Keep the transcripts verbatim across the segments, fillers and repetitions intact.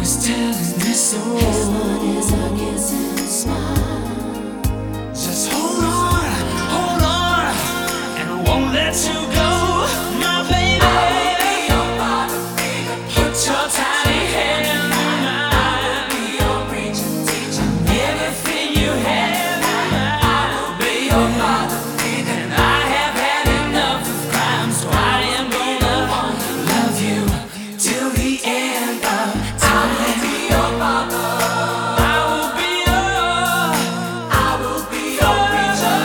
is telling me so. His blood is a kiss and a smile. Just hold on, hold on, and I won't let you go, my baby. I will be your father figure. Put your tiny hand in mine. I will be your preacher, teacher. Everything you have in mind. I will be your father figure. And I have had enough of crime, so I am gonna love you till the end of time. I will be your father. I will be your, I will be your preacher.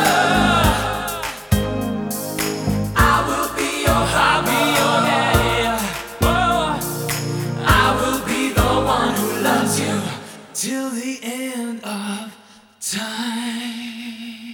I will be your I'll be your daddy. Oh, I will be the one who loves you. till the end of time.